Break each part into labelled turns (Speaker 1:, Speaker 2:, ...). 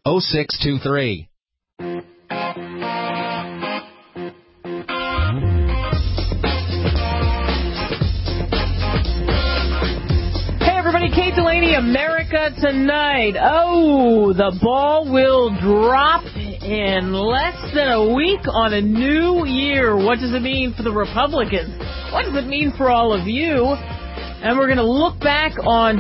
Speaker 1: 0623.
Speaker 2: Kate Delaney, America Tonight. Oh, the ball will drop in less than a week on a new year. What does it mean for the Republicans? What does it mean for all of you? And we're going to look back on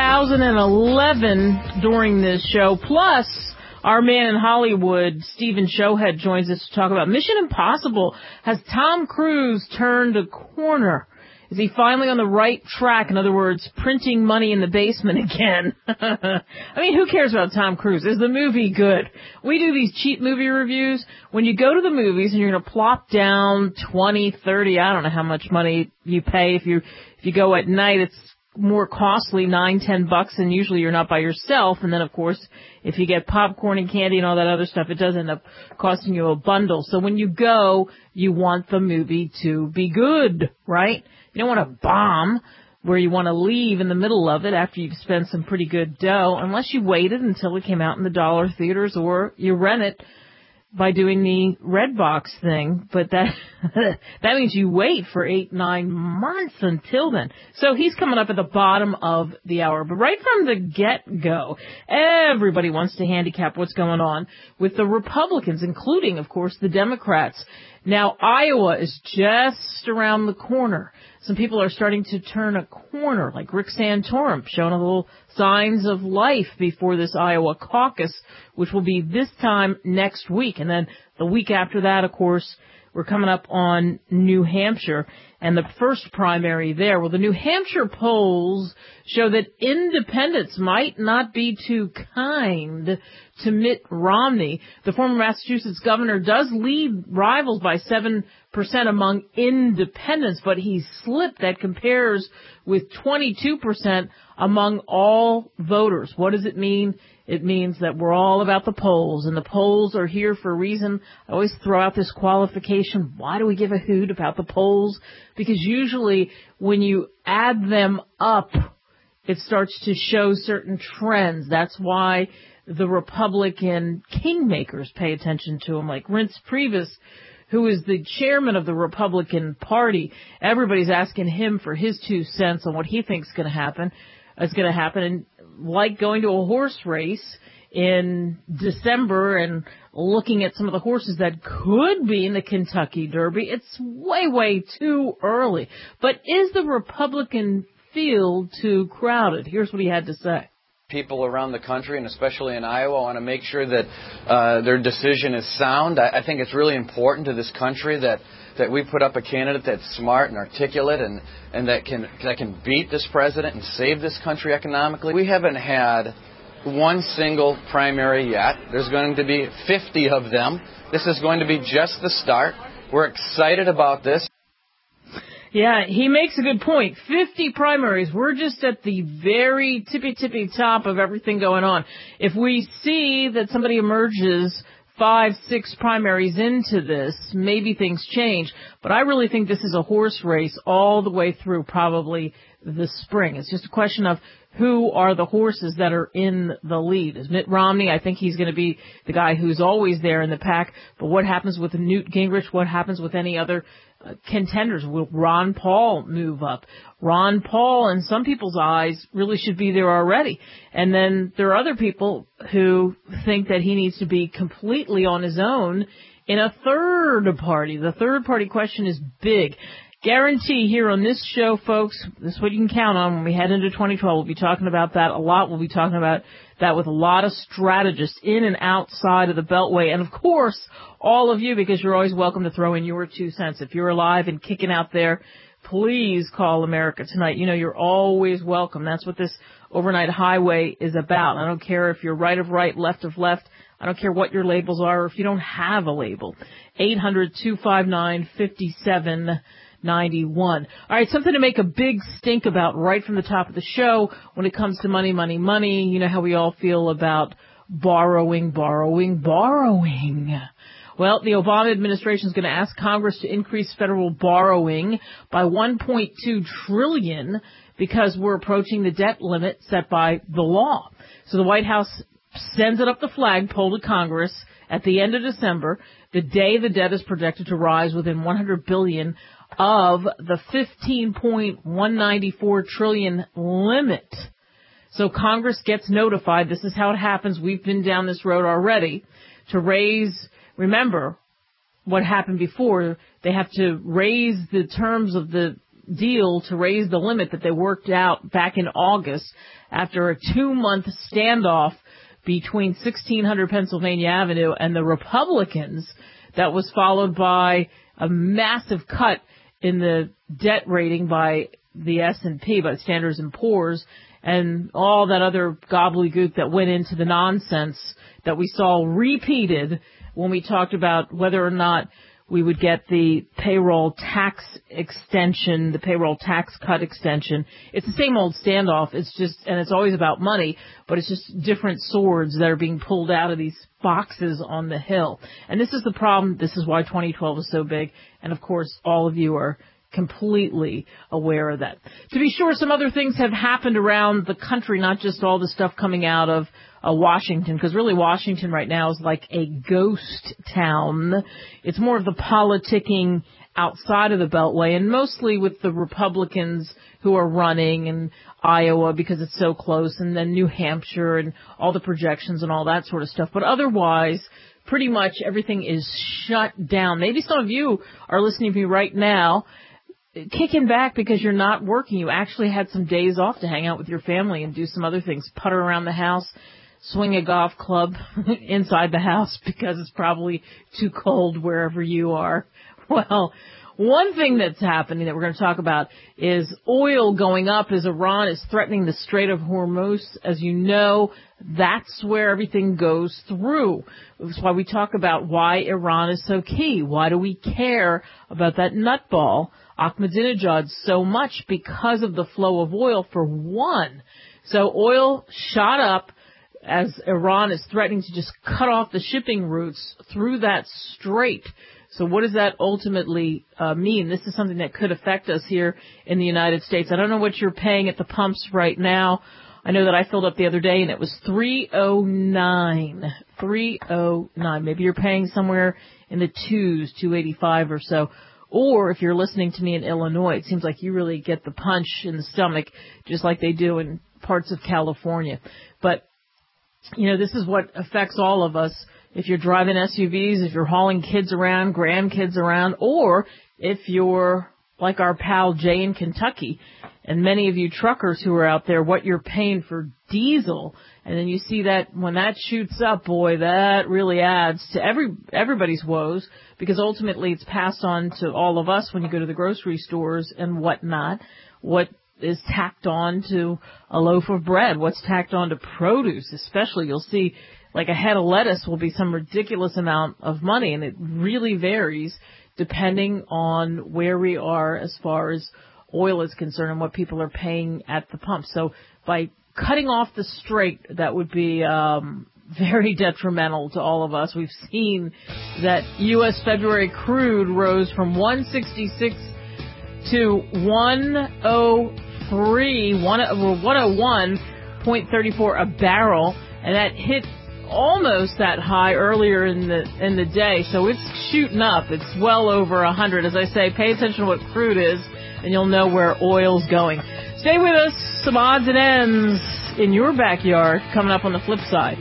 Speaker 2: 2011 during this show. Plus, our man in Hollywood, Stephen Showhead, joins us to talk about Mission Impossible. Has Tom Cruise turned a corner? Is he finally on the right track? In other words, printing money in the basement again. I mean, who cares about Tom Cruise? Is the movie good? We do these cheap movie reviews. When you go to the movies and you're going to plop down 20, 30, I don't know how much money you pay. If you go at night, it's more costly, $9, $10, and usually you're not by yourself. And then, of course, if you get popcorn and candy and all that other stuff, it does end up costing you a bundle. So when you go, you want the movie to be good, right? You don't want to bomb where you want to leave in the middle of it after you've spent some pretty good dough, unless you waited until it came out in the dollar theaters or you rent it by doing the Redbox thing. But that means you wait for 8-9 months until then. So he's coming up at the bottom of the hour. But right from the get-go, everybody wants to handicap what's going on with the Republicans, including, of course, the Democrats. Now, Iowa is just around the corner. Some people are starting to turn a corner, like Rick Santorum, showing a little signs of life before this Iowa caucus, which will be this time next week. And then the week after that, of course, we're coming up on New Hampshire and the first primary there. Well, the New Hampshire polls show that independents might not be too kind to Mitt Romney. The former Massachusetts governor does lead rivals by 7% among independents, but he's slipped. That compares with 22% among all voters. What does it mean? It means that we're all about the polls, and the polls are here for a reason. I always throw out this qualification. Why do we give a hoot about the polls? Because usually when you add them up, it starts to show certain trends. That's why the Republican kingmakers pay attention to them, like Reince Priebus, who is the chairman of the Republican Party. Everybody's asking him for his 2 cents on what he thinks is going to happen. And like going to a horse race in December and looking at some of the horses that could be in the Kentucky Derby, it's way, way too early. But is the Republican field too crowded? Here's what he had to say.
Speaker 3: People around the country, and especially in Iowa, want to make sure that their decision is sound. I think it's really important to this country that we put up a candidate that's smart and articulate and that can beat this president and save this country economically. We haven't had one single primary yet. There's going to be 50 of them. This is going to be just the start. We're excited about this.
Speaker 2: Yeah, he makes a good point. 50 primaries. We're just at the very tippy top of everything going on. If we see that somebody emerges 5, 6 primaries into this, maybe things change. But I really think this is a horse race all the way through probably the spring. It's just a question of who are the horses that are in the lead. Is Mitt Romney? I think he's going to be the guy who's always there in the pack. But what happens with Newt Gingrich? What happens with any other contenders? Will Ron Paul move up? Ron Paul, in some people's eyes, really should be there already. And then there are other people who think that he needs to be completely on his own in a third party. The third party question is big. Guarantee here on this show, folks, this is what you can count on when we head into 2012. We'll be talking about that a lot. We'll be talking about that with a lot of strategists in and outside of the Beltway. And, of course, all of you, because you're always welcome to throw in your 2 cents. If you're alive and kicking out there, please call America Tonight. You know, you're always welcome. That's what this overnight highway is about. I don't care if you're right of right, left of left. I don't care what your labels are or if you don't have a label. 800-259-5791. All right, something to make a big stink about right from the top of the show when it comes to money, money, money. You know how we all feel about borrowing. Well, the Obama administration is going to ask Congress to increase federal borrowing by $1.2 trillion because we're approaching the debt limit set by the law. So the White House sends it up the flagpole to Congress at the end of December, the day the debt is projected to rise within $100 billion of the $15.194 trillion limit. So Congress gets notified. This is how it happens. We've been down this road already to raise. Remember what happened before. They have to raise the terms of the deal to raise the limit that they worked out back in August after a 2-month standoff between 1600 Pennsylvania Avenue and the Republicans. That was followed by a massive cut in the debt rating by the S&P, by Standard & Poor's, and all that other gobbledygook that went into the nonsense that we saw repeated when we talked about whether or not we would get the payroll tax extension, the payroll tax cut extension. It's the same old standoff. It's just, and it's always about money, but it's just different swords that are being pulled out of these boxes on the Hill. And this is the problem. This is why 2012 is so big. And of course, all of you are completely aware of that. To be sure, some other things have happened around the country, not just all the stuff coming out of Washington, because really Washington right now is like a ghost town. It's more of the politicking outside of the Beltway, and mostly with the Republicans who are running, and Iowa because it's so close, and then New Hampshire and all the projections and all that sort of stuff. But otherwise, pretty much everything is shut down. Maybe some of you are listening to me right now kicking back because you're not working. You actually had some days off to hang out with your family and do some other things, putter around the house, swing a golf club inside the house because it's probably too cold wherever you are. Well, one thing that's happening that we're going to talk about is oil going up as Iran is threatening the Strait of Hormuz. As you know, that's where everything goes through. That's why we talk about why Iran is so key. Why do we care about that nutball, Ahmadinejad, so much? Because of the flow of oil, for one. So oil shot up as Iran is threatening to just cut off the shipping routes through that strait. So what does that ultimately mean? This is something that could affect us here in the United States. I don't know what you're paying at the pumps right now. I know that I filled up the other day and it was $3.09. $3.09. Maybe you're paying somewhere in the twos, $2.85 or so. Or if you're listening to me in Illinois, it seems like you really get the punch in the stomach, just like they do in parts of California. But, you know, this is what affects all of us. If you're driving SUVs, if you're hauling kids around, grandkids around, or if you're like our pal Jay in Kentucky, and many of you truckers who are out there, what you're paying for diesel, and then you see that when that shoots up, boy, that really adds to everybody's woes, because ultimately it's passed on to all of us when you go to the grocery stores and whatnot. What is tacked on to a loaf of bread? What's tacked on to produce? Especially, you'll see like a head of lettuce will be some ridiculous amount of money, and it really varies depending on where we are as far as oil is concerned and what people are paying at the pump. So by cutting off the strait, that would be very detrimental to all of us. We've seen that U.S. February crude rose from 166 to 101.34 a barrel, and that hit almost that high earlier in the day. So it's shooting up. It's well over 100. As I say, pay attention to what crude is, and you'll know where oil's going. Stay with us. Some odds and ends in your backyard coming up on the flip side.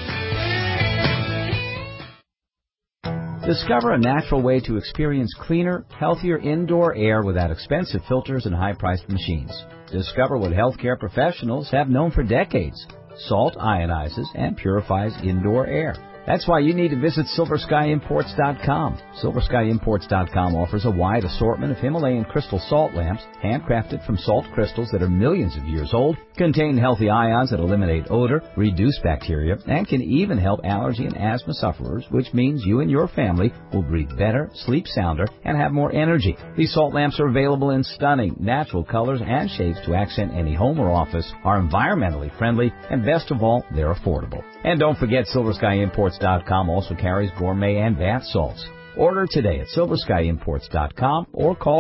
Speaker 1: Discover a natural way to experience cleaner, healthier indoor air without expensive filters and high-priced machines. Discover what healthcare professionals have known for decades. Salt ionizes and purifies indoor air. That's why you need to visit SilverSkyImports.com. SilverSkyImports.com offers a wide assortment of Himalayan crystal salt lamps, handcrafted from salt crystals that are millions of years old, contain healthy ions that eliminate odor, reduce bacteria, and can even help allergy and asthma sufferers, which means you and your family will breathe better, sleep sounder, and have more energy. These salt lamps are available in stunning, natural colors and shapes to accent any home or office, are environmentally friendly, and best of all, they're affordable. And don't forget, SilverSkyImports.com also carries gourmet and bath salts. Order today at SilverSkyImports.com or call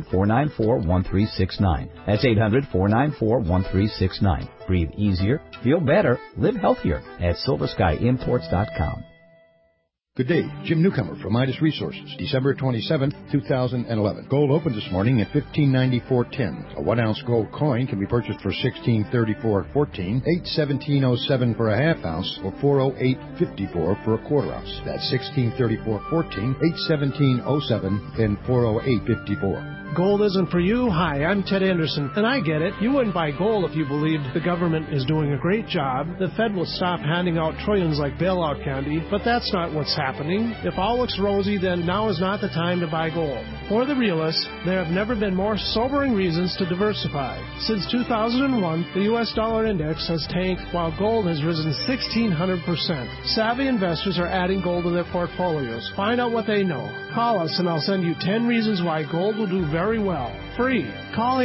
Speaker 1: 800-494-1369. That's 800-494-1369. Breathe easier, feel better, live healthier at SilverSkyImports.com.
Speaker 4: Good day. Jim Newcomer from Midas Resources, December 27, 2011. Gold opened this morning at $1594.10. A 1-ounce gold coin can be purchased for $1634.14, $817.07 for a half ounce, or $408.54 for a quarter ounce. That's $1634.14, $817.07, and $408.54.
Speaker 5: Gold isn't for you? Hi, I'm Ted Anderson, and I get it. You wouldn't buy gold if you believed the government is doing a great job. The Fed will stop handing out trillions like bailout candy, but that's not what's happening. If all looks rosy, then now is not the time to buy gold. For the realists, there have never been more sobering reasons to diversify. Since 2001, the U.S. dollar index has tanked while gold has risen 1,600%. Savvy investors are adding gold to their portfolios. Find out what they know. Call us and I'll send you 10 reasons why gold will do very well. Free. Call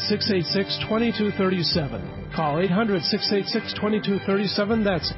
Speaker 5: 800-686-2237. Call 800-686-2237. That's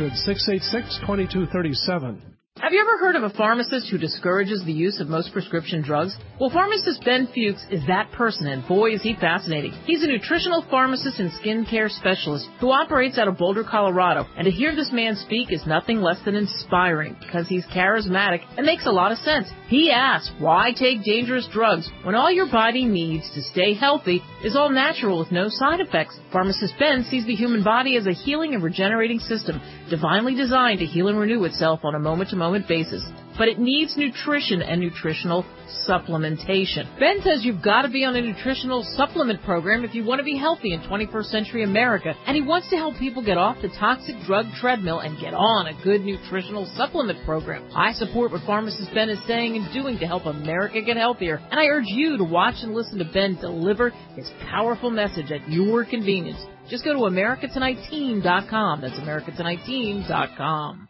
Speaker 5: 800-686-2237.
Speaker 2: Have you ever heard of a pharmacist who discourages the use of most prescription drugs? Well, pharmacist Ben Fuchs is that person, and boy, is he fascinating. He's a nutritional pharmacist and skincare specialist who operates out of Boulder, Colorado. And to hear this man speak is nothing less than inspiring because he's charismatic and makes a lot of sense. He asks, why take dangerous drugs when all your body needs to stay healthy is all natural with no side effects? Pharmacist Ben sees the human body as a healing and regenerating system, divinely designed to heal and renew itself on a moment-to-moment basis. But it needs nutrition and nutritional supplementation. Ben says you've got to be on a nutritional supplement program if you want to be healthy in 21st century America, and he wants to help people get off the toxic drug treadmill and get on a good nutritional supplement program. I support what pharmacist Ben is saying and doing to help America get healthier, and I urge you to watch and listen to Ben deliver his powerful message at your convenience. Just go to AmericaTonightTeam.com. That's AmericaTonightTeam.com.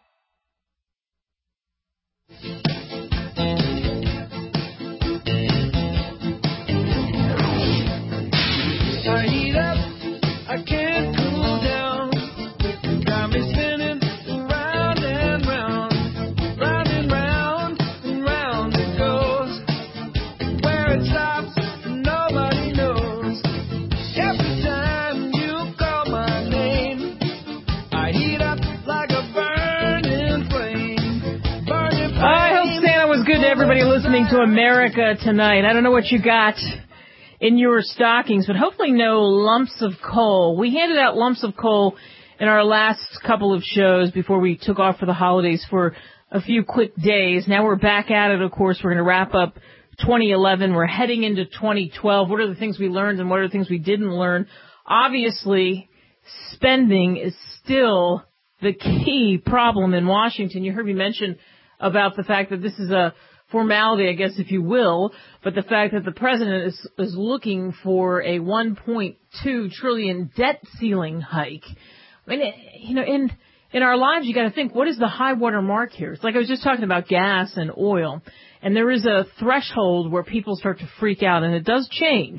Speaker 6: I heat up, I can't cool down. Got me spinning round and round, round and round and round it goes. Where it stops, nobody knows. Every time you call my name, I heat up like a burning flame. Burning flame.
Speaker 2: I hope Santa was good to everybody listening to America Tonight. I don't know what you got in your stockings, but hopefully no lumps of coal. We handed out lumps of coal in our last couple of shows before we took off for the holidays for a few quick days. Now we're back at it, of course. We're going to wrap up 2011. We're heading into 2012. What are the things we learned and what are the things we didn't learn? Obviously, spending is still the key problem in Washington. You heard me mention about the fact that this is a formality, I guess, if you will, but the fact that the president is looking for a $1.2 trillion debt ceiling hike. I mean, you know, in our lives, you got to think, what is the high water mark here? It's like I was just talking about gas and oil, and there is a threshold where people start to freak out, and it does change.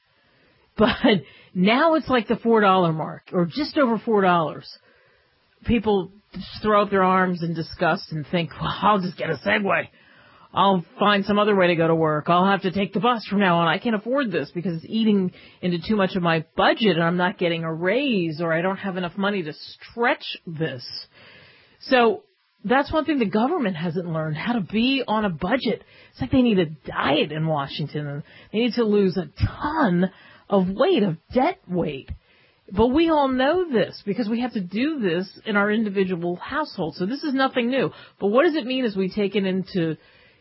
Speaker 2: But now it's like the $4 mark, or just over $4. People just throw up their arms in disgust and think, well, I'll just get a Segway. I'll find some other way to go to work. I'll have to take the bus from now on. I can't afford this because it's eating into too much of my budget and I'm not getting a raise or I don't have enough money to stretch this. So that's one thing the government hasn't learned, how to be on a budget. It's like they need a diet in Washington and they need to lose a ton of weight, of debt weight. But we all know this because we have to do this in our individual households. So this is nothing new. But what does it mean as we take it into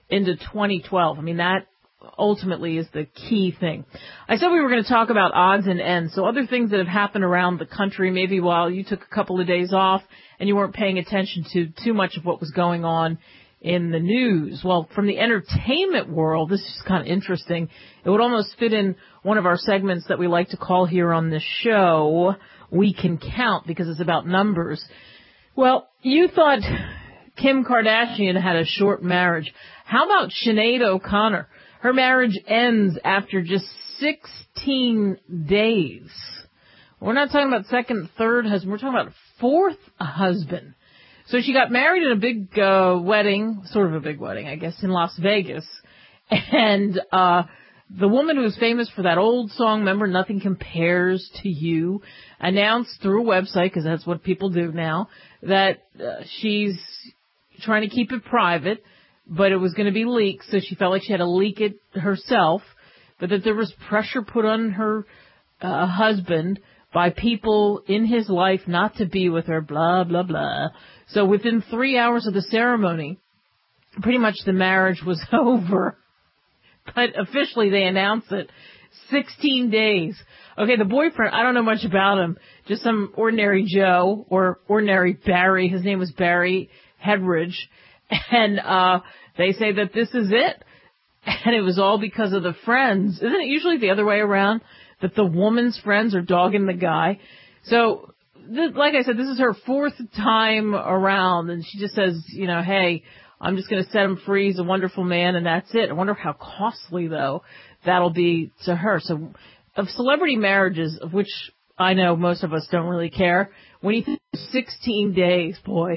Speaker 2: 2012. I mean, that ultimately is the key thing. I said we were going to talk about odds and ends, so other things that have happened around the country, maybe while you took a couple of days off and you weren't paying attention to too much of what was going on in the news. Well, from the entertainment world, this is kind of interesting. It would almost fit in one of our segments that we like to call here on this show, We Can Count, because it's about numbers. Well, you thought Kim Kardashian had a short marriage. How about Sinead O'Connor? Her marriage ends after just 16 days. We're not talking about second, third husband. We're talking about fourth husband. So she got married in a big wedding, sort of a big wedding, I guess, in Las Vegas. And the woman who was famous for that old song, remember, Nothing Compares to You, announced through a website, because that's what people do now, that she's trying to keep it private, but it was going to be leaked, so she felt like she had to leak it herself, but that there was pressure put on her husband by people in his life not to be with her, blah, blah, blah. So within 3 hours of the ceremony, pretty much the marriage was over. But officially they announced it. 16 days. Okay, the boyfriend, I don't know much about him. Just some ordinary Joe or ordinary Barry. His name was Barry Hedridge. And they say that this is it. And it was all because of the friends. Isn't it usually the other way around? That the woman's friends are dogging the guy. So, like I said, this is her 4th time around. And she just says, you know, hey, I'm just going to set him free. He's a wonderful man, and that's it. I wonder how costly, though, that'll be to her. So of celebrity marriages, of which I know most of us don't really care, when you think 16 days, boy,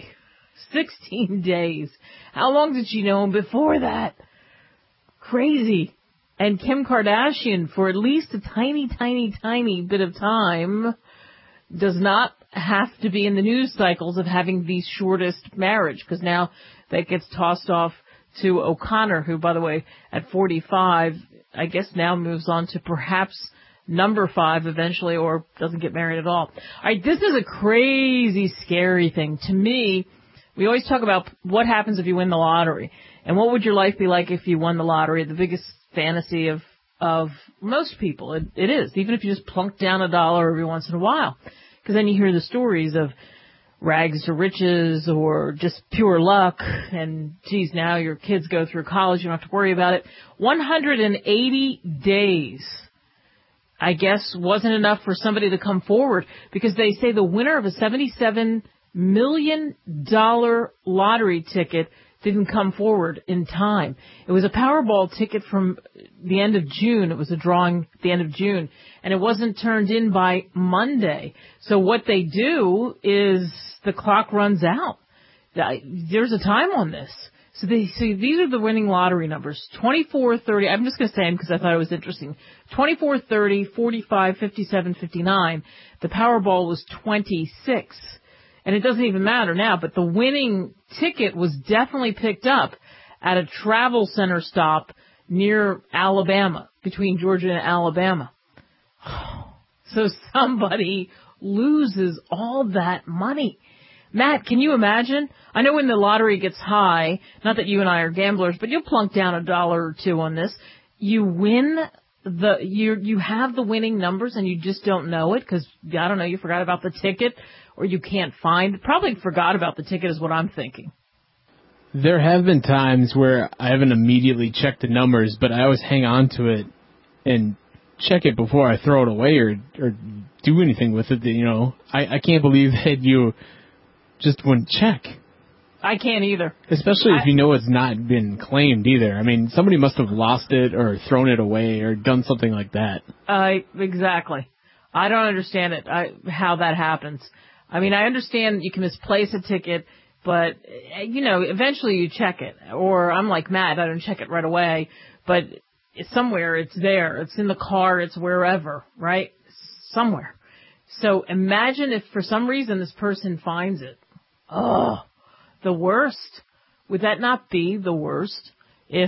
Speaker 2: 16 days. How long did she know him before that? Crazy. And Kim Kardashian, for at least a tiny, tiny, tiny bit of time, does not have to be in the news cycles of having the shortest marriage, because now that gets tossed off to O'Connor, who, by the way, at 45, I guess now moves on to perhaps number 5 eventually, or doesn't get married at all. All right, this is a crazy, scary thing. To me, we always talk about what happens if you win the lottery, and what would your life be like if you won the lottery? The biggest fantasy of most people. It is, even if you just plunk down $1 every once in a while. Because then you hear the stories of rags to riches or just pure luck, and geez, now your kids go through college, you don't have to worry about it. 180 days, I guess, wasn't enough for somebody to come forward, because they say the winner of a $77 million lottery ticket didn't come forward in time. It was a Powerball ticket from the end of June. It was a drawing at the end of June, and it wasn't turned in by Monday. So what they do is the clock runs out. There's a time on this. So these are the winning lottery numbers: 24, 30. I'm just going to say them because I thought it was interesting. 24, 30, 45, 57, 59. The Powerball was 26. And it doesn't even matter now, but the winning ticket was definitely picked up at a travel center stop near Alabama, between Georgia and Alabama. So somebody loses all that money. Matt, can you imagine? I know when the lottery gets high, not that you and I are gamblers, but you'll plunk down $1 or $2 on this. You win you have the winning numbers and you just don't know it because, I don't know, you forgot about the ticket or you can't find. Probably forgot about the ticket is what I'm thinking.
Speaker 7: There have been times where I haven't immediately checked the numbers, but I always hang on to it and check it before I throw it away or do anything with it. You know, I can't believe that you just wouldn't check.
Speaker 2: I can't either.
Speaker 7: Especially if you know it's not been claimed either. I mean, somebody must have lost it or thrown it away or done something like that.
Speaker 2: Exactly. I don't understand it, how that happens. I mean, I understand you can misplace a ticket, but, you know, eventually you check it. Or I'm like Matt, I don't check it right away, but somewhere it's there. It's in the car. It's wherever, right? Somewhere. So imagine if for some reason this person finds it. Oh, the worst. Would that not be the worst if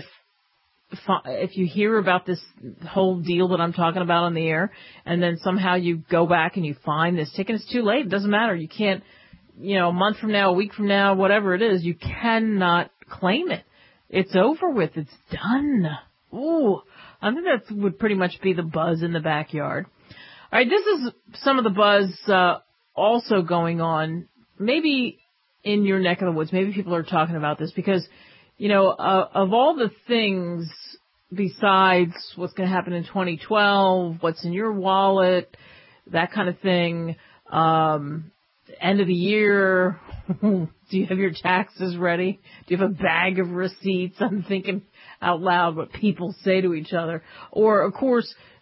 Speaker 2: you hear about this whole deal that I'm talking about on the air and then somehow you go back and you find this ticket? It's too late. It doesn't matter. You can't, you know, a month from now, a week from now, whatever it is, you cannot claim it. It's over with. It's done. Ooh, I think that would pretty much be the buzz in the backyard. All right, this is some of the buzz also going on, maybe in your neck of the woods. Maybe people are talking about this because, you know, of all the things besides what's going to happen in 2012, what's in your wallet, that kind of thing, end of the year, do you have your taxes ready? Do you have a bag of receipts? I'm thinking out loud what people say to each other. Or, of course,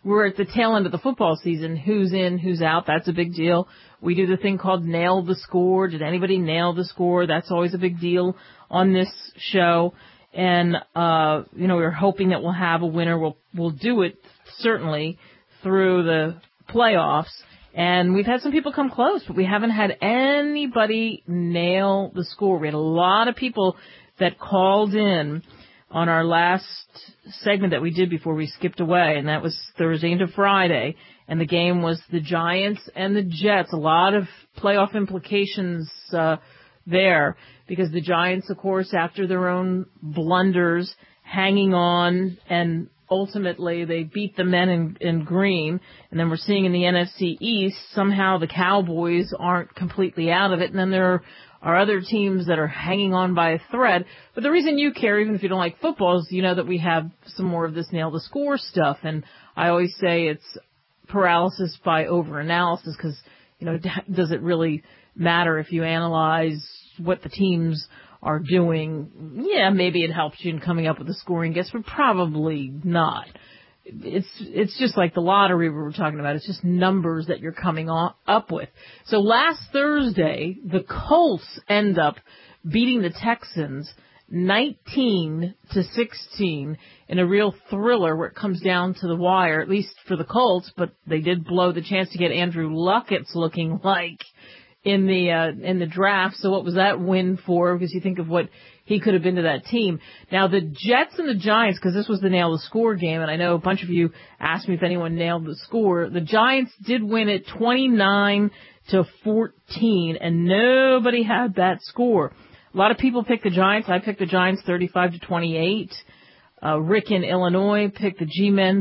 Speaker 2: we're at the tail end of the football season. Who's in, who's out, that's a big deal. We do the thing called Nail the Score. Did anybody nail the score? That's always a big deal on this show. And, we're hoping that we'll have a winner. We'll do it certainly through the playoffs. And we've had some people come close, but we haven't had anybody nail the score. We had a lot of people that called in on our last segment that we did before we skipped away, and that was Thursday into Friday. And the game was the Giants and the Jets. A lot of playoff implications there, because the Giants, of course, after their own blunders, hanging on, and ultimately they beat the men in green. And then we're seeing in the NFC East, somehow the Cowboys aren't completely out of it, and then there are other teams that are hanging on by a thread. But the reason you care, even if you don't like football, is you know that we have some more of this nail the score stuff. And I always say it's paralysis by overanalysis, because, does it really matter if you analyze what the teams are doing? Yeah, maybe it helps you in coming up with a scoring guess, but probably not. It's just like the lottery we were talking about. It's just numbers that you're coming up with. So last Thursday, the Colts end up beating the Texans 19-16 in a real thriller where it comes down to the wire, at least for the Colts, but they did blow the chance to get Andrew Luck, it's looking like, in the draft. So what was that win for? Because you think of what he could have been to that team. Now the Jets and the Giants, because this was the nail the score game, and I know a bunch of you asked me if anyone nailed the score. The Giants did win it 29-14, and nobody had that score. A lot of people picked the Giants. I picked the Giants 35-28. Rick in Illinois picked the G-Men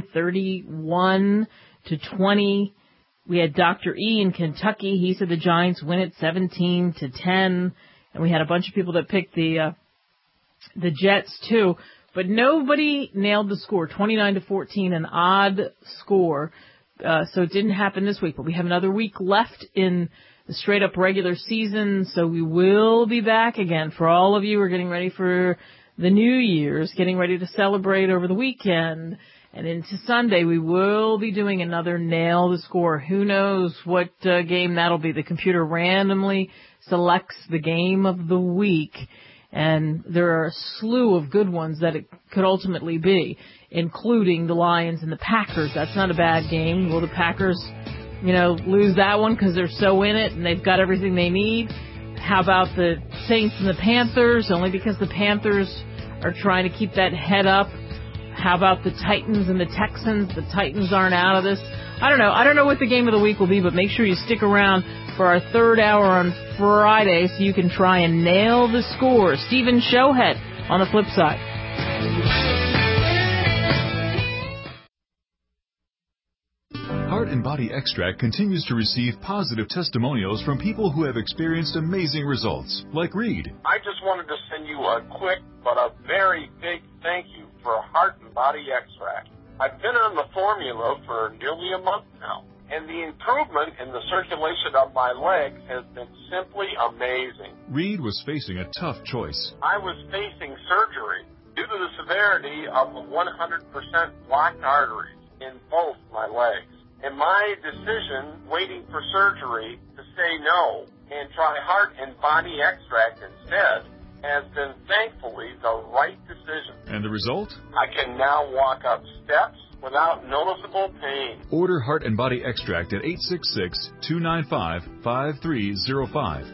Speaker 2: 31-20. We had Dr. E in Kentucky. He said the Giants win it 17-10. And we had a bunch of people that picked the Jets too. But nobody nailed the score, 29-14, an odd score. So it didn't happen this week. But we have another week left in the straight-up regular season. So we will be back again. For all of you who are getting ready for the New Year's, getting ready to celebrate over the weekend, and into Sunday, we will be doing another Nail the Score. Who knows what game that'll be. The computer randomly selects the game of the week, and there are a slew of good ones that it could ultimately be, including the Lions and the Packers. That's not a bad game. Will the Packers, lose that one because they're so in it and they've got everything they need? How about the Saints and the Panthers? Only because the Panthers are trying to keep that head up. How about the Titans and the Texans? The Titans aren't out of this. I don't know. I don't know what the game of the week will be, but make sure you stick around for our third hour on Friday so you can try and nail the score. Stephen Showhead on the flip side.
Speaker 8: Heart and Body Extract continues to receive positive testimonials from people who have experienced amazing results, like Reed.
Speaker 9: I just wanted to send you a quick but a very big thank you for Heart and Body Extract. I've been on the formula for nearly a month now, and the improvement in the circulation of my legs has been simply amazing.
Speaker 8: Reed was facing a tough choice.
Speaker 9: I was facing surgery due to the severity of 100% blocked arteries in both my legs. And my decision, waiting for surgery, to say no and try Heart and Body Extract instead, has been thankfully the right decision.
Speaker 8: And the result?
Speaker 9: I can now walk up steps without noticeable pain.
Speaker 8: Order Heart and Body Extract at 866-295-5305,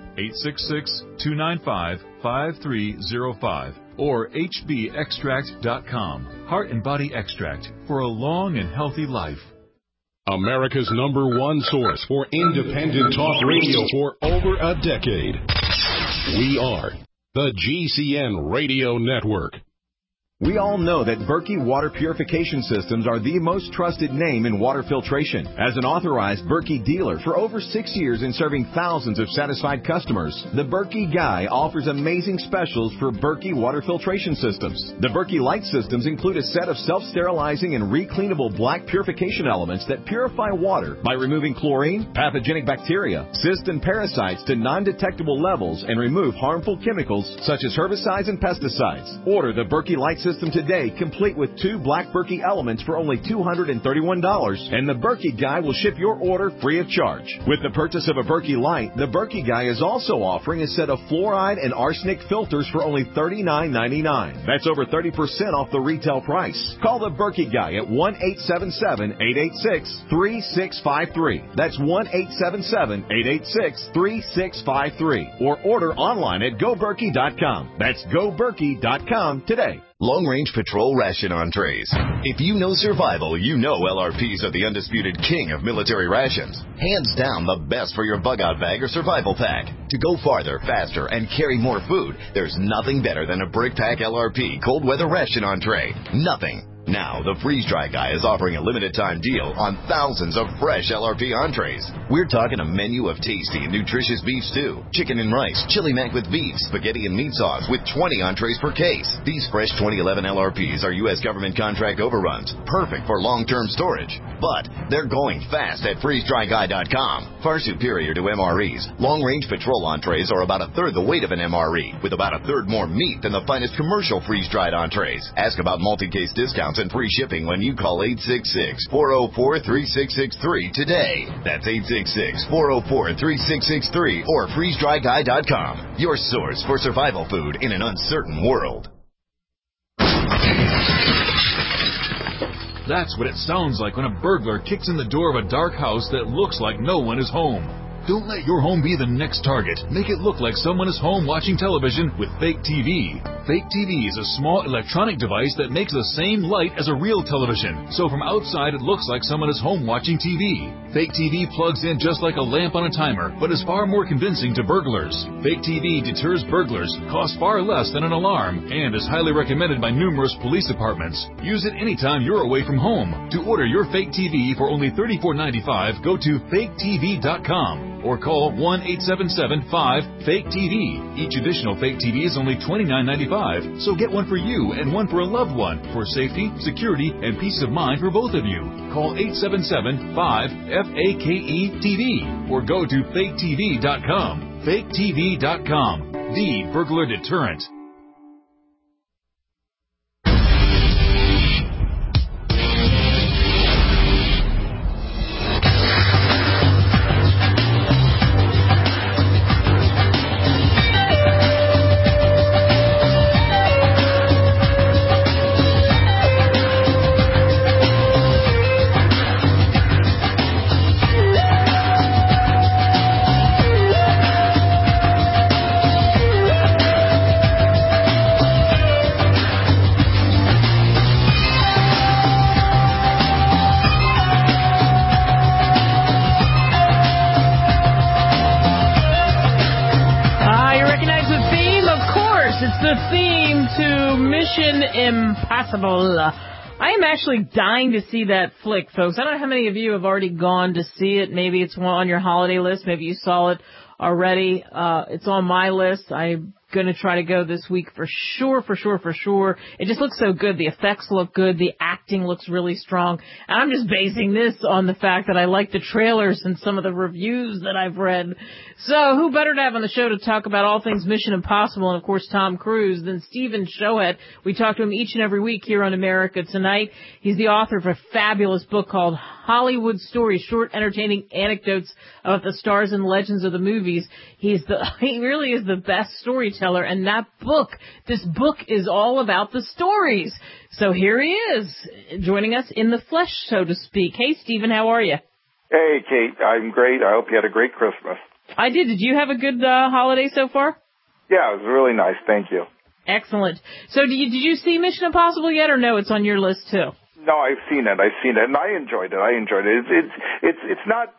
Speaker 8: 866-295-5305, or hbextract.com. Heart and Body Extract for a long and healthy life.
Speaker 10: America's #1 source for independent talk radio for over a decade. We are the GCN Radio Network.
Speaker 11: We all know that Berkey Water Purification Systems are the most trusted name in water filtration. As an authorized Berkey dealer for over 6 years and serving thousands of satisfied customers, the Berkey Guy offers amazing specials for Berkey Water Filtration Systems. The Berkey Light Systems include a set of self-sterilizing and recleanable black purification elements that purify water by removing chlorine, pathogenic bacteria, cysts, and parasites to non-detectable levels and remove harmful chemicals such as herbicides and pesticides. Order the Berkey Light Systems system today, complete with 2 Black Berkey elements for only $231, and the Berkey Guy will ship your order free of charge. With the purchase of a Berkey Light, the Berkey Guy is also offering a set of fluoride and arsenic filters for only $39.99. That's over 30% off the retail price. Call the Berkey Guy at 1-877-886-3653. That's 1-877-886-3653. Or order online at GoBerkey.com. That's GoBerkey.com today.
Speaker 12: Long Range Patrol Ration Entrees. If you know survival, you know LRPs are the undisputed king of military rations. Hands down the best for your bug-out bag or survival pack. To go farther, faster, and carry more food, there's nothing better than a Brick Pack LRP cold weather ration entree. Nothing. Now, the Freeze Dry Guy is offering a limited-time deal on thousands of fresh LRP entrees. We're talking a menu of tasty and nutritious beef stew, chicken and rice, chili mac with beef, spaghetti and meat sauce with 20 entrees per case. These fresh 2011 LRPs are U.S. government contract overruns, perfect for long-term storage. But they're going fast at freezedryguy.com. Far superior to MREs, long-range patrol entrees are about a third the weight of an MRE, with about a third more meat than the finest commercial freeze-dried entrees. Ask about multi-case discounts and free shipping when you call 866-404-3663 today. That's 866-404-3663 or freezedryguy.com. Your source for survival food in an uncertain world.
Speaker 8: That's what it sounds like when a burglar kicks in the door of a dark house that looks like no one is home. Don't let your home be the next target. Make it look like someone is home watching television with Fake TV. Fake TV is a small electronic device that makes the same light as a real television, so from outside it looks like someone is home watching TV. Fake TV plugs in just like a lamp on a timer, but is far more convincing to burglars. Fake TV deters burglars, costs far less than an alarm, and is highly recommended by numerous police departments. Use it anytime you're away from home. To order your Fake TV for only $34.95, go to faketv.com. or call 1-877-5-FAKE-TV. Each additional Fake TV is only $29.95, so get one for you and one for a loved one for safety, security, and peace of mind for both of you. Call 877-5-FAKE-TV or go to faketv.com. faketv.com, the burglar deterrent.
Speaker 2: Impossible. I am actually dying to see that flick, folks. I don't know how many of you have already gone to see it. Maybe it's on your holiday list. Maybe you saw it already. It's on my list. I'm going to try to go this week for sure. It just looks so good. The effects look good. The acting looks really strong. And I'm just basing this on the fact that I like the trailers and some of the reviews that I've read. So who better to have on the show to talk about all things Mission Impossible and, of course, Tom Cruise than Stephen Shohet. We talk to him each and every week here on America Tonight. He's the author of a fabulous book called Hollywood Stories, Short Entertaining Anecdotes about the Stars and Legends of the Movies. He really is the best storyteller, and this book is all about the stories. So here he is, joining us in the flesh, so to speak. Hey, Stephen, how are you?
Speaker 13: Hey, Kate, I'm great. I hope you had a great Christmas.
Speaker 2: I did. Did you have a good holiday so far?
Speaker 13: Yeah, it was really nice. Thank you.
Speaker 2: Excellent. So did you see Mission Impossible yet, or no, it's on your list too?
Speaker 13: No, I've seen it, and I enjoyed it. It's not.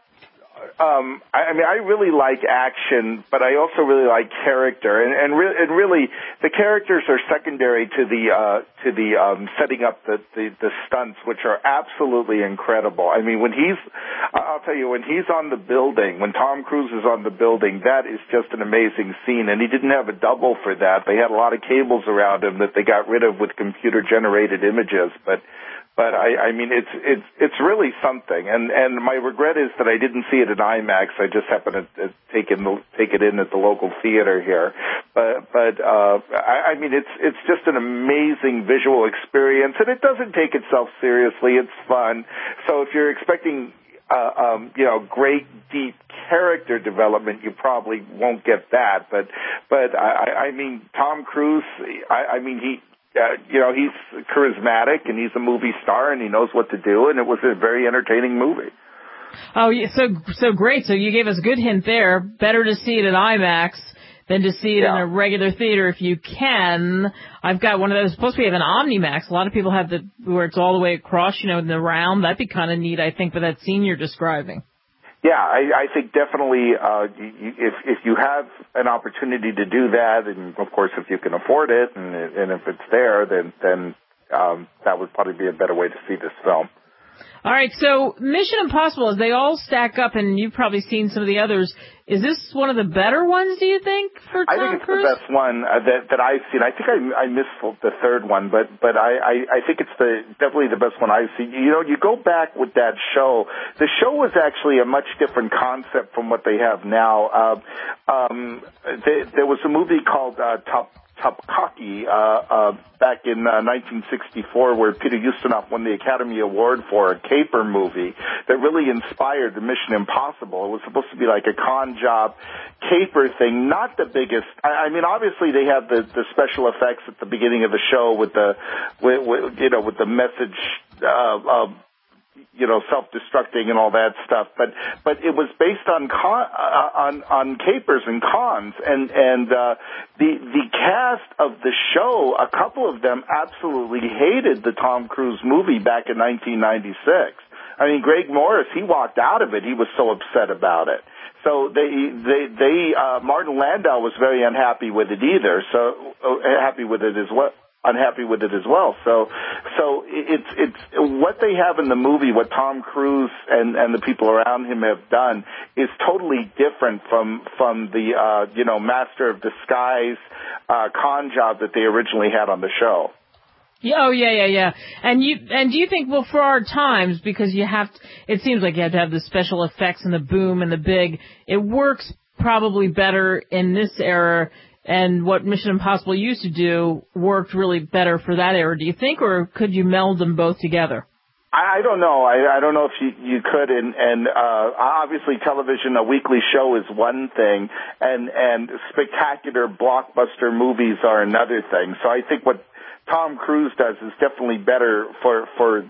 Speaker 13: I really like action, but I also really like character, and really the characters are secondary to the setting up the stunts, which are absolutely incredible. I mean, I'll tell you, when he's on the building, when Tom Cruise is on the building, that is just an amazing scene, and he didn't have a double for that. They had a lot of cables around him that they got rid of with computer-generated images, but I mean, it's really something. And my regret is that I didn't see it in IMAX. I just happened to take it in at the local theater here. I mean, it's just an amazing visual experience, and it doesn't take itself seriously. It's fun. So if you're expecting great deep character development, you probably won't get that. But I mean, Tom Cruise, I mean, he's charismatic and he's a movie star and he knows what to do, and it was a very entertaining movie.
Speaker 2: Oh, yeah, so great. So you gave us a good hint there. Better to see it at IMAX than to see it in a regular theater if you can. I've got one of those. Plus, we have an OmniMax. A lot of people have where it's all the way across, in the round. That'd be kind of neat, I think, for that scene you're describing.
Speaker 13: Yeah, I think definitely if you have an opportunity to do that, and of course if you can afford it, and if it's there, then that would probably be a better way to see this film.
Speaker 2: All right, so Mission Impossible, as they all stack up, and you've probably seen some of the others, is this one of the better ones, do you think, for Tom Cruise?
Speaker 13: I think it's the best one that I've seen. I think I missed the third one, but I think it's definitely the best one I've seen. You go back with that show. The show was actually a much different concept from what they have now. There was a movie called Topkapi back in 1964, where Peter Ustinov won the Academy Award for a caper movie that really inspired the Mission Impossible. It was supposed to be like a con job caper thing, not the biggest. I mean, obviously they have the special effects at the beginning of the show with the message self-destructing and all that stuff, but it was based on capers and cons, and the cast of the show, a couple of them absolutely hated the Tom Cruise movie back in 1996. I mean, Greg Morris, he walked out of it. He was so upset about it. So Martin Landau was very unhappy with it unhappy with it as well. So it's what they have in the movie, what Tom Cruise and the people around him have done is totally different from the Master of Disguise con job that they originally had on the show.
Speaker 2: Yeah. And do you think, well, for our times, because it seems like you have to have the special effects and the boom and the big, it works probably better in this era. And what Mission Impossible used to do worked really better for that era, do you think, or could you meld them both together?
Speaker 13: I don't know. I don't know if you could, and obviously television, a weekly show is one thing, and spectacular blockbuster movies are another thing. So I think what Tom Cruise does is definitely better for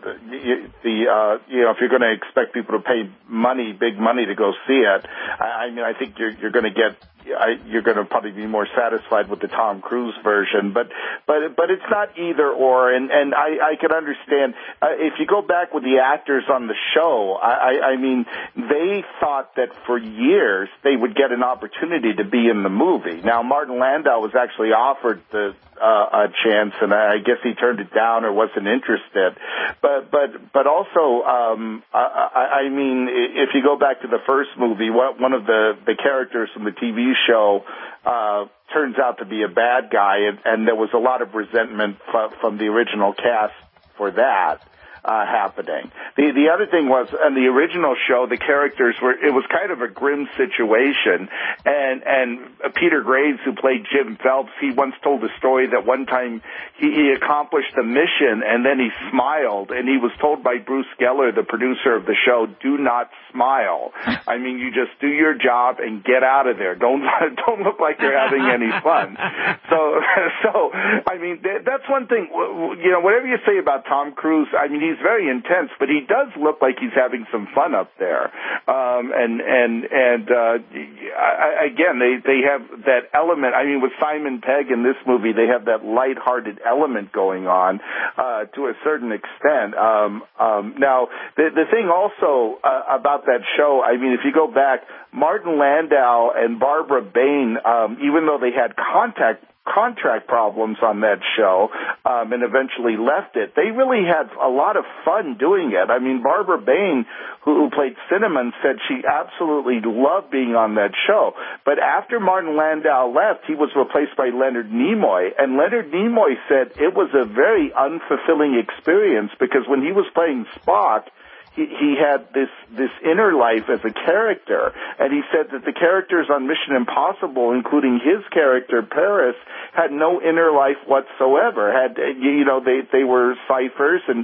Speaker 13: if you're going to expect people to pay big money to go see it. I mean, I think you're going to probably be more satisfied with the Tom Cruise version, but it's not either or, and I can understand if you go back with the actors on the show. I mean, they thought that for years they would get an opportunity to be in the movie. Now, Martin Landau was actually offered a chance, and I guess he turned it down or wasn't interested. But also, I mean, if you go back to the first movie, one of the characters from the TV show turns out to be a bad guy, and there was a lot of resentment from the original cast for that happening. The other thing was, in the original show, the characters it was kind of a grim situation, and Peter Graves, who played Jim Phelps, he once told a story that one time he accomplished the mission, and then he smiled, and he was told by Bruce Geller, the producer of the show, do not smile. I mean, you just do your job and get out of there. Don't look like you're having any fun. So I mean, that's one thing. Whatever you say about Tom Cruise, I mean, he's very intense, but he does look like he's having some fun up there. Again, they have that element. I mean, with Simon Pegg in this movie, they have that lighthearted element going on to a certain extent. Now, the thing also about that show, I mean, if you go back, Martin Landau and Barbara Bain, even though they had contact contract problems on that show, and eventually left it. They really had a lot of fun doing it. I mean, Barbara Bain, who played Cinnamon, said she absolutely loved being on that show. But after Martin Landau left, he was replaced by Leonard Nimoy, and Leonard Nimoy said it was a very unfulfilling experience because when he was playing Spock, he had this inner life as a character, and he said that the characters on Mission Impossible, including his character Paris, had no inner life whatsoever. They were ciphers, and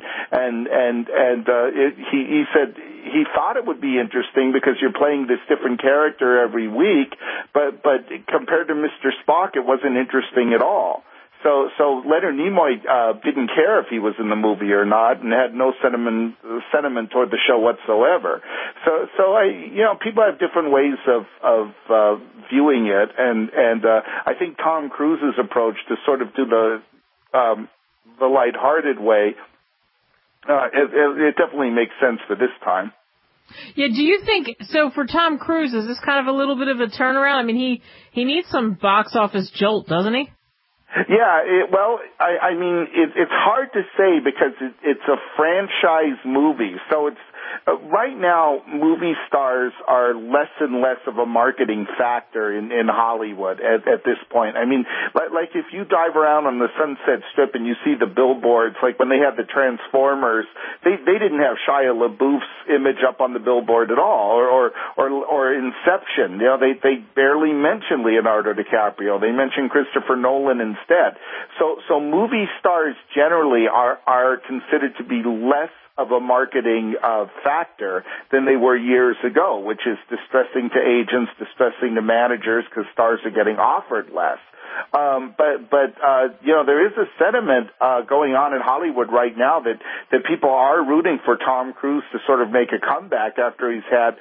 Speaker 13: he said he thought it would be interesting because you're playing this different character every week, but compared to Mr. Spock, it wasn't interesting at all. So Leonard Nimoy didn't care if he was in the movie or not, and had no sentiment toward the show whatsoever. So people have different ways of viewing it, and I think Tom Cruise's approach to sort of do the lighthearted way, it definitely makes sense for this time.
Speaker 2: Yeah, do you think, so for Tom Cruise, is this kind of a little bit of a turnaround? I mean, he needs some box office jolt, doesn't he?
Speaker 13: Yeah, it's hard to say because it's a franchise movie. So it's right now, movie stars are less and less of a marketing factor in Hollywood at this point. I mean, like if you drive around on the Sunset Strip and you see the billboards, like when they had the Transformers, they didn't have Shia LaBeouf's image up on the billboard at all, or Inception. They barely mention Leonardo DiCaprio. They mention Christopher Nolan instead. So movie stars generally are considered to be less of a marketing factor than they were years ago, which is distressing to agents, distressing to managers, because stars are getting offered less. There is a sentiment going on in Hollywood right now that people are rooting for Tom Cruise to sort of make a comeback after he's had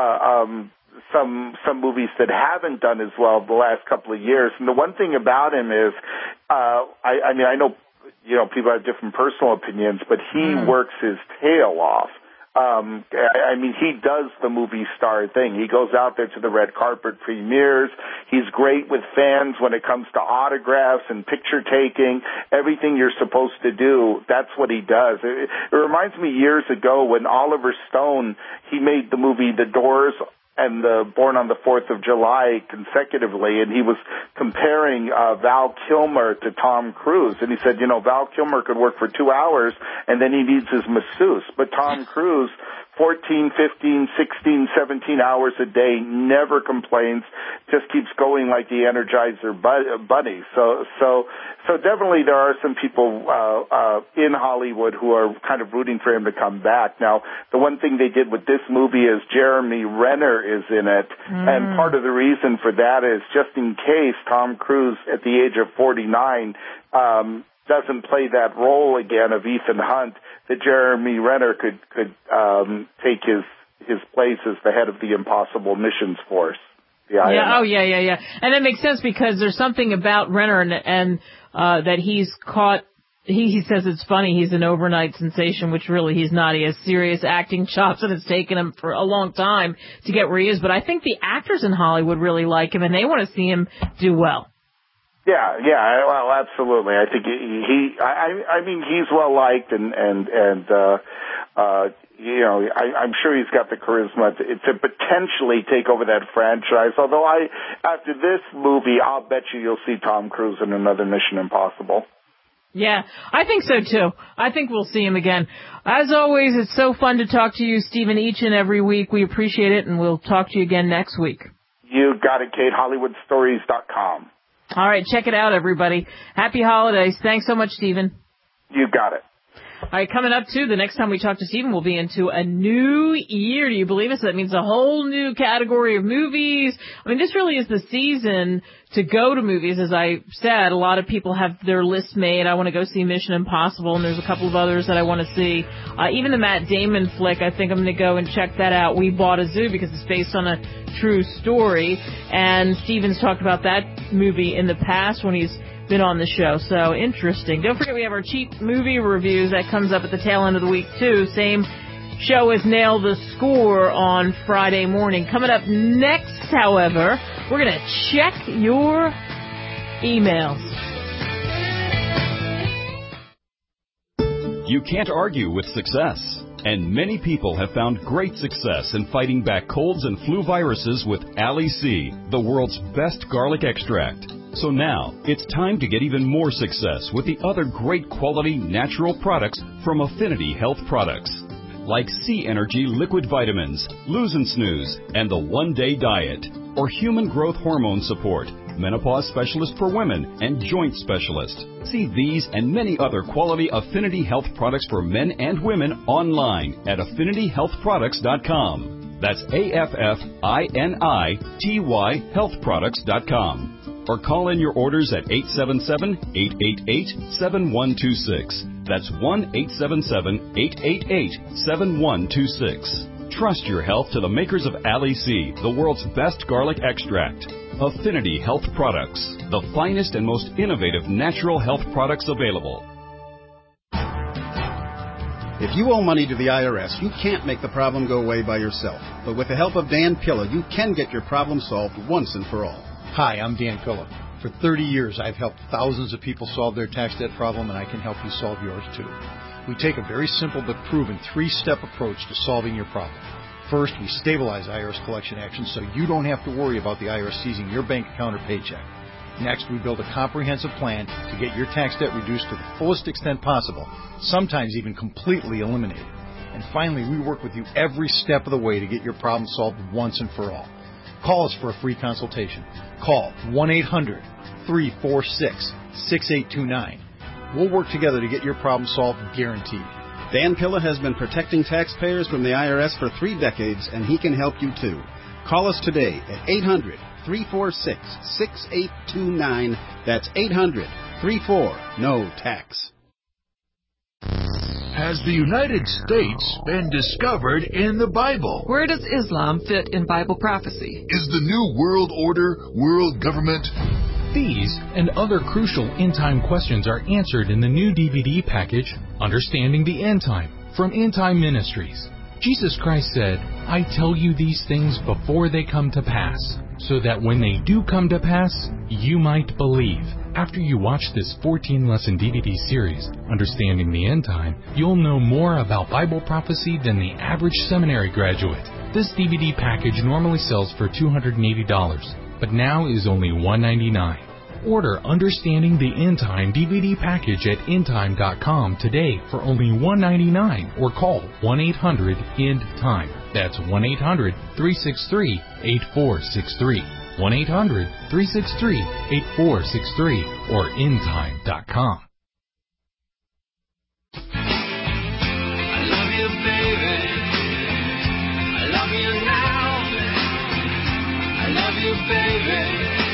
Speaker 13: some movies that haven't done as well the last couple of years. And the one thing about him is, I know people have different personal opinions, but he works his tail off. He does the movie star thing. He goes out there to the red carpet premieres. He's great with fans when it comes to autographs and picture taking. Everything you're supposed to do, that's what he does. It reminds me years ago when Oliver Stone, he made the movie The Doors and Born on the 4th of July consecutively, and he was comparing Val Kilmer to Tom Cruise. And he said, Val Kilmer could work for 2 hours, and then he needs his masseuse. But Tom Cruise, 14, 15, 16, 17 hours a day, never complains, just keeps going like the Energizer bunny. So definitely there are some people in Hollywood who are kind of rooting for him to come back. Now, the one thing they did with this movie is Jeremy Renner is in it, and part of the reason for that is just in case Tom Cruise, at the age of 49, doesn't play that role again of Ethan Hunt, that Jeremy Renner could take his place as the head of the Impossible Missions Force. Yeah.
Speaker 2: And that makes sense because there's something about Renner and that he's caught. He says it's funny, he's an overnight sensation, which really he's not. He has serious acting chops, and it's taken him for a long time to get where he is. But I think the actors in Hollywood really like him, and they want to see him do well.
Speaker 13: Yeah, well, absolutely. I think he's well liked, and I'm sure he's got the charisma to potentially take over that franchise. Although after this movie, I'll bet you'll see Tom Cruise in another Mission Impossible.
Speaker 2: Yeah, I think so too. I think we'll see him again. As always, it's so fun to talk to you, Stephen, each and every week. We appreciate it, and we'll talk to you again next week.
Speaker 13: You got it, Kate. HollywoodStories.com.
Speaker 2: All right, check it out, everybody. Happy holidays. Thanks so much, Stephen.
Speaker 13: You got it.
Speaker 2: All right, coming up, too, the next time we talk to Stephen, we'll be into a new year. Do you believe it? So that means a whole new category of movies. I mean, this really is the season to go to movies. As I said, a lot of people have their list made. I want to go see Mission Impossible, and there's a couple of others that I want to see. Even the Matt Damon flick, I think I'm going to go and check that out. We Bought a Zoo, because it's based on a true story. And Stephen's talked about that movie in the past when he's been on the show. So interesting. Don't forget we have our cheap movie reviews. That comes up at the tail end of the week, too. Same show as Nail the Score on Friday morning. Coming up next, however, we're going to check your emails.
Speaker 14: You can't argue with success. And many people have found great success in fighting back colds and flu viruses with Ali C, the world's best garlic extract. So now, it's time to get even more success with the other great quality natural products from Affinity Health Products. Like C Energy Liquid Vitamins, Lose and Snooze, and the One Day Diet. Or Human Growth Hormone Support, Menopause Specialist for Women, and Joint Specialist. See these and many other quality Affinity Health products for men and women online at affinityhealthproducts.com. That's AFFINITY healthproducts.com. Or call in your orders at 877-888-7126. That's 1-877-888-7126. Trust your health to the makers of Ali C, the world's best garlic extract. Affinity Health Products, the finest and most innovative natural health products available.
Speaker 15: If you owe money to the IRS, you can't make the problem go away by yourself. But with the help of Dan Pilla, you can get your problem solved once and for all.
Speaker 4: Hi, I'm Dan Pilla. For 30 years, I've helped thousands of people solve their tax debt problem, and I can help you solve yours too. We take a very simple but proven 3-step approach to solving your problem. First, we stabilize IRS collection actions so you don't have to worry about the IRS seizing your bank account or paycheck. Next, we build a comprehensive plan to get your tax debt reduced to the fullest extent possible, sometimes even completely eliminated. And finally, we work with you every step of the way to get your problem solved once and for all. Call us for a free consultation. Call 1-800-346-6829. We'll work together to get your problem solved, guaranteed.
Speaker 15: Dan Pilla has been protecting taxpayers from the IRS for 3 decades, and he can help you too. Call us today at 800-346-6829. That's 800-34-NO-TAX.
Speaker 8: Has the United States been discovered in the Bible?
Speaker 16: Where does Islam fit in Bible prophecy?
Speaker 8: Is the New World Order world government?
Speaker 17: These and other crucial end-time questions are answered in the new DVD package, Understanding the End Time, from End Time Ministries. Jesus Christ said, "I tell you these things before they come to pass, so that when they do come to pass, you might believe." After you watch this 14-lesson DVD series, Understanding the End Time, you'll know more about Bible prophecy than the average seminary graduate. This DVD package normally sells for $280, but now is only $199. Order Understanding the End Time DVD package at endtime.com today for only $199 or call 1-800-END-TIME. That's 1-800-363-8463. 1-800-363-8463 or endtime.com.
Speaker 6: I love you, baby. I love you now. I love you, baby.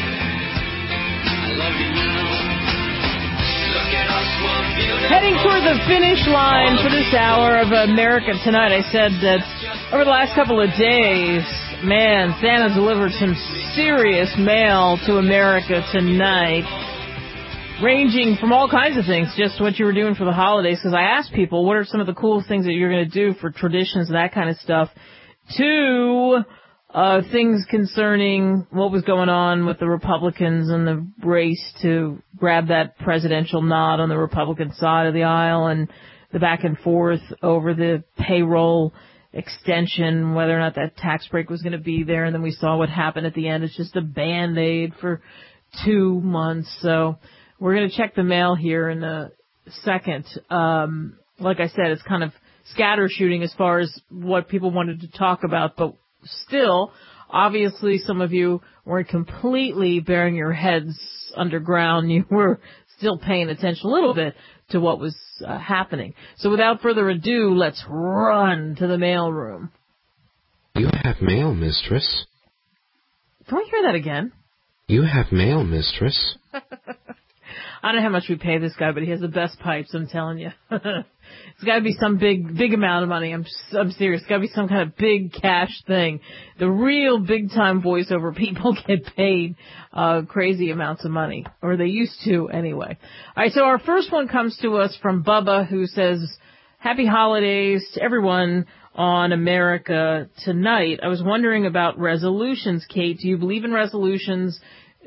Speaker 6: I love you now. Look at us, we're beautiful.
Speaker 2: Heading toward the finish line for this hour of America Tonight. I said that over the last couple of days, man, Santa delivered some serious mail to America Tonight, ranging from all kinds of things, just what you were doing for the holidays, because I asked people, what are some of the cool things that you're going to do for traditions and that kind of stuff, to things concerning what was going on with the Republicans and the race to grab that presidential nod on the Republican side of the aisle, and the back and forth over the payroll extension, whether or not that tax break was going to be there, and then we saw what happened at the end. It's just a Band-Aid for 2 months. So we're going to check the mail here in a second. Like I said, it's kind of scatter shooting as far as what people wanted to talk about, but still, obviously some of you weren't completely burying your heads underground. You were still paying attention a little bit to what was happening. So without further ado, let's run to the mail room.
Speaker 18: You have mail, mistress.
Speaker 2: Can I hear that again?
Speaker 18: You have mail, mistress.
Speaker 2: I don't know how much we pay this guy, but he has the best pipes, I'm telling you. It's got to be some big amount of money. I'm serious. It's got to be some kind of big cash thing. The real big-time voiceover people get paid crazy amounts of money, or they used to anyway. All right, so our first one comes to us from Bubba, who says, "Happy holidays to everyone on America Tonight. I was wondering about resolutions, Kate. Do you believe in resolutions?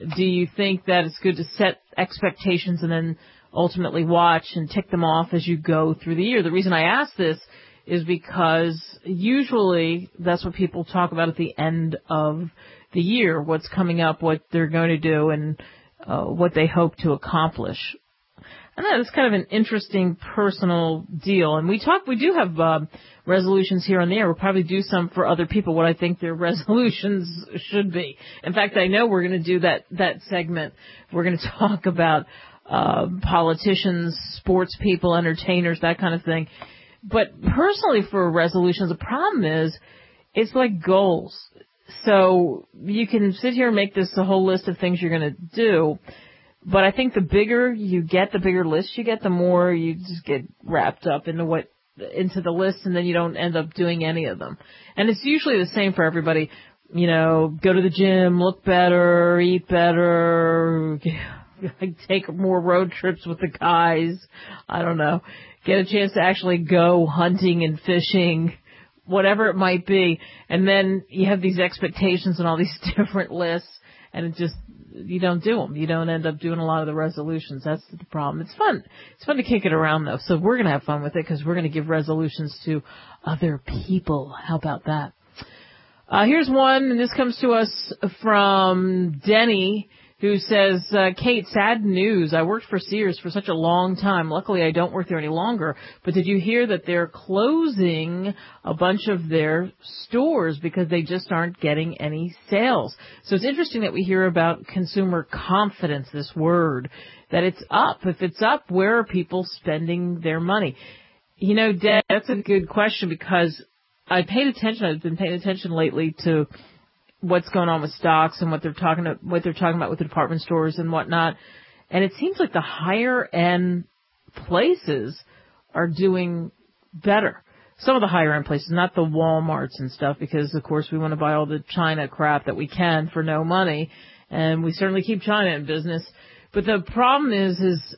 Speaker 2: Do you think that it's good to set expectations and then ultimately watch and tick them off as you go through the year? The reason I ask this is because usually that's what people talk about at the end of the year, what's coming up, what they're going to do, and what they hope to accomplish. And that is kind of an interesting personal deal. And we do have resolutions here on the air. We'll probably do some for other people, what I think their resolutions should be. In fact, I know we're going to do that segment. We're going to talk about politicians, sports people, entertainers, that kind of thing. But personally for resolutions, the problem is it's like goals. So you can sit here and make this a whole list of things you're going to do. But I think the bigger you get, the bigger list you get, the more you just get wrapped up into the list, and then you don't end up doing any of them. And it's usually the same for everybody. You know, go to the gym, look better, eat better, take more road trips with the guys. I don't know. Get a chance to actually go hunting and fishing, whatever it might be. And then you have these expectations and all these different lists, and you don't do them. You don't end up doing a lot of the resolutions. That's the problem. It's fun. It's fun to kick it around, though. So we're going to have fun with it because we're going to give resolutions to other people. How about that? Here's one, and this comes to us from Denny, who says, Kate, sad news. I worked for Sears for such a long time. Luckily, I don't work there any longer. But did you hear that they're closing a bunch of their stores because they just aren't getting any sales? So it's interesting that we hear about consumer confidence, this word, that it's up. If it's up, where are people spending their money? You know, Dad, that's a good question because I've been paying attention lately to what's going on with stocks and what they're talking about with the department stores and whatnot. And it seems like the higher end places are doing better. Some of the higher end places, not the Walmarts and stuff, because of course we want to buy all the China crap that we can for no money. And we certainly keep China in business. But the problem is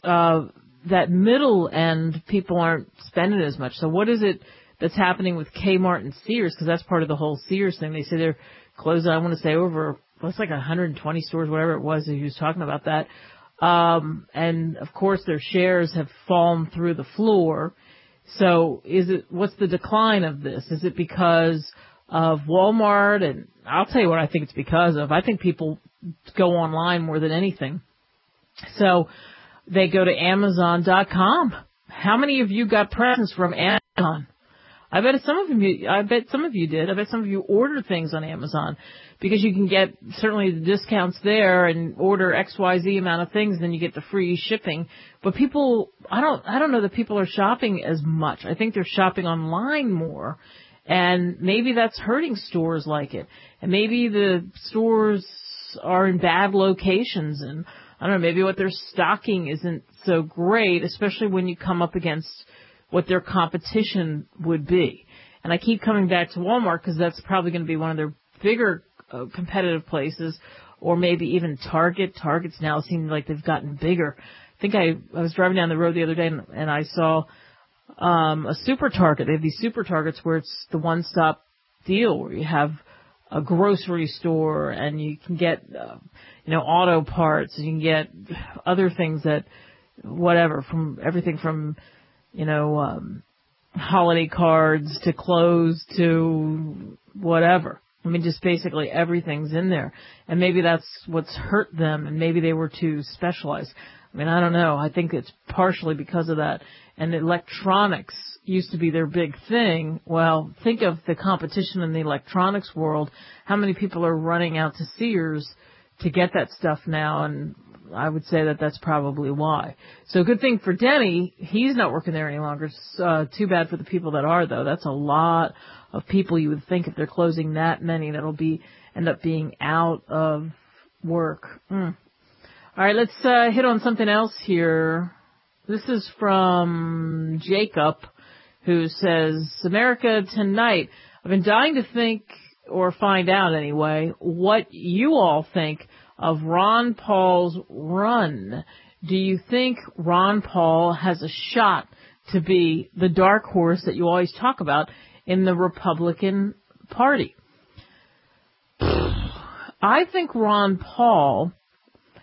Speaker 2: that middle end people aren't spending as much. So what is it that's happening with Kmart and Sears? Because that's part of the whole Sears thing. They say they're closed, I want to say, over, it's like 120 stores, whatever it was that he was talking about that. And of course their shares have fallen through the floor. So what's the decline of this? Is it because of Walmart? And I'll tell you what I think it's because of. I think people go online more than anything. So they go to Amazon.com. How many of you got presents from Amazon? I bet some of you did. I bet some of you ordered things on Amazon because you can get certainly the discounts there and order XYZ amount of things, then you get the free shipping. But people, I don't know that people are shopping as much. I think they're shopping online more, and maybe that's hurting stores like it. And maybe the stores are in bad locations, and I don't know, maybe what they're stocking isn't so great, especially when you come up against what their competition would be. And I keep coming back to Walmart because that's probably going to be one of their bigger competitive places, or maybe even Target. Targets now seem like they've gotten bigger. I think I was driving down the road the other day and I saw a Super Target. They have these Super Targets where it's the one-stop deal where you have a grocery store and you can get, auto parts, and you can get other things that, whatever, from everything from, holiday cards to clothes to whatever. I mean, just basically everything's in there. And maybe that's what's hurt them, and maybe they were too specialized. I mean, I don't know. I think it's partially because of that. And electronics used to be their big thing. Well, think of the competition in the electronics world. How many people are running out to Sears to get that stuff now? And I would say that that's probably why. So good thing for Denny, he's not working there any longer. It's too bad for the people that are, though. That's a lot of people you would think if they're closing that many that'll end up being out of work. All right, let's hit on something else here. This is from Jacob, who says, America Tonight. I've been dying to think, or find out anyway, what you all think of Ron Paul's run. Do you think Ron Paul has a shot to be the dark horse that you always talk about in the Republican Party? I think Ron Paul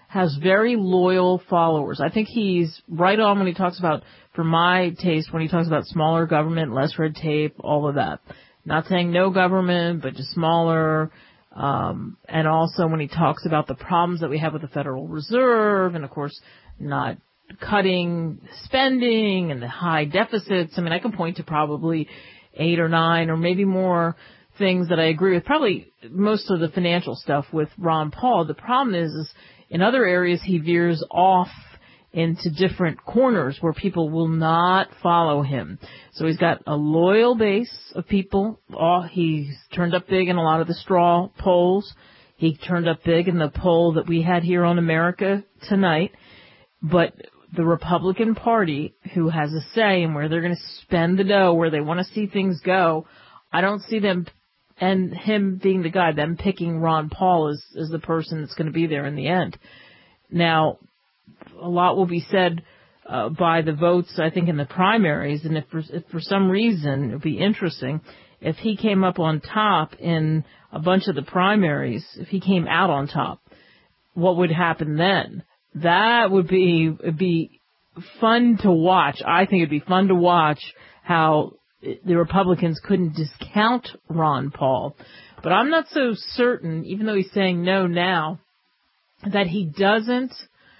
Speaker 2: has very loyal followers. I think he's right on when he talks about, for my taste, when he talks about smaller government, less red tape, all of that. Not saying no government, but just smaller. And also when he talks about the problems that we have with the Federal Reserve and, of course, not cutting spending and the high deficits. I mean, I can point to probably 8 or 9 or maybe more things that I agree with. Probably most of the financial stuff with Ron Paul. The problem is in other areas he veers off into different corners where people will not follow him. So he's got a loyal base of people. He's turned up big in a lot of the straw polls. He turned up big in the poll that we had here on America Tonight. But the Republican Party, who has a say in where they're going to spend the dough, where they want to see things go, I don't see them, and him being the guy, them picking Ron Paul as the person that's going to be there in the end. Now, a lot will be said by the votes, I think, in the primaries, and if for some reason, it would be interesting, if he came up on top in a bunch of the primaries, if he came out on top, what would happen then? That would be fun to watch. I think it'd be fun to watch how the Republicans couldn't discount Ron Paul. But I'm not so certain, even though he's saying no now, that he doesn't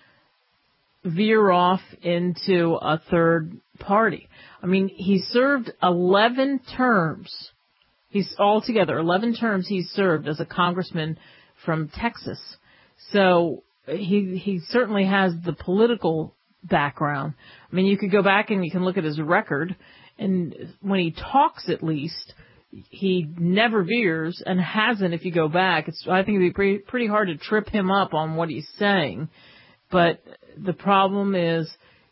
Speaker 2: veer off into a third party. I mean, he served 11 terms. He's altogether 11 terms he's served as a congressman from Texas. So he certainly has the political background. I mean, you could go back and you can look at his record, and when he talks, at least, he never veers and hasn't. If you go back, I think it'd be pretty hard to trip him up on what he's saying. But the problem is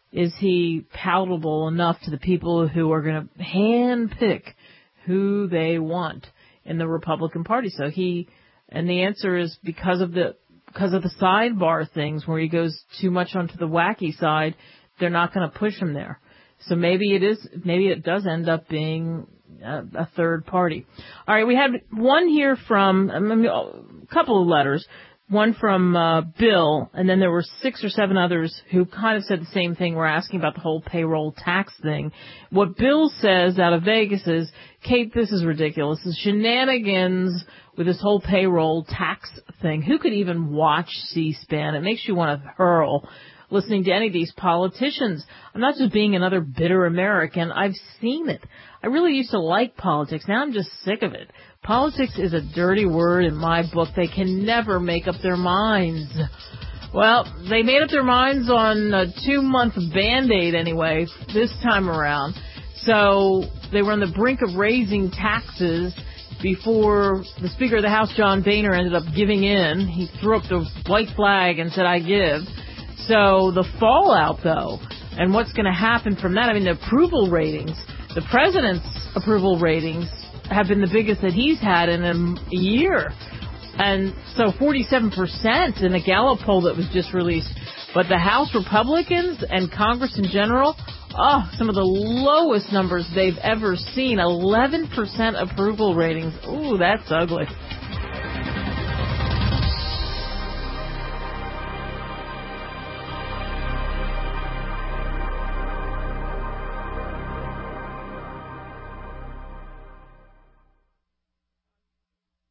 Speaker 2: he palatable enough to the people who are going to handpick who they want in the Republican Party? So and the answer is because of the sidebar things where he goes too much onto the wacky side, they're not going to push him there. So maybe it does end up being a third party. All right, we had one here from a couple of letters. One from Bill, and then there were 6 or 7 others who kind of said the same thing. We're asking about the whole payroll tax thing. What Bill says out of Vegas is, Kate, this is ridiculous. This is shenanigans with this whole payroll tax thing. Who could even watch C-SPAN? It makes you want to hurl listening to any of these politicians. I'm not just being another bitter American. I've seen it. I really used to like politics. Now I'm just sick of it. Politics is a dirty word in my book. They can never make up their minds. Well, they made up their minds on a 2-month Band-Aid anyway, this time around. So they were on the brink of raising taxes before the Speaker of the House, John Boehner, ended up giving in. He threw up the white flag and said, I give. So the fallout, though, and what's going to happen from that, I mean, the approval ratings, the president's approval ratings have been the biggest that he's had in a year. And so 47% in a Gallup poll that was just released. But the House Republicans and Congress in general, some of the lowest numbers they've ever seen. 11% approval ratings. Ooh, that's ugly.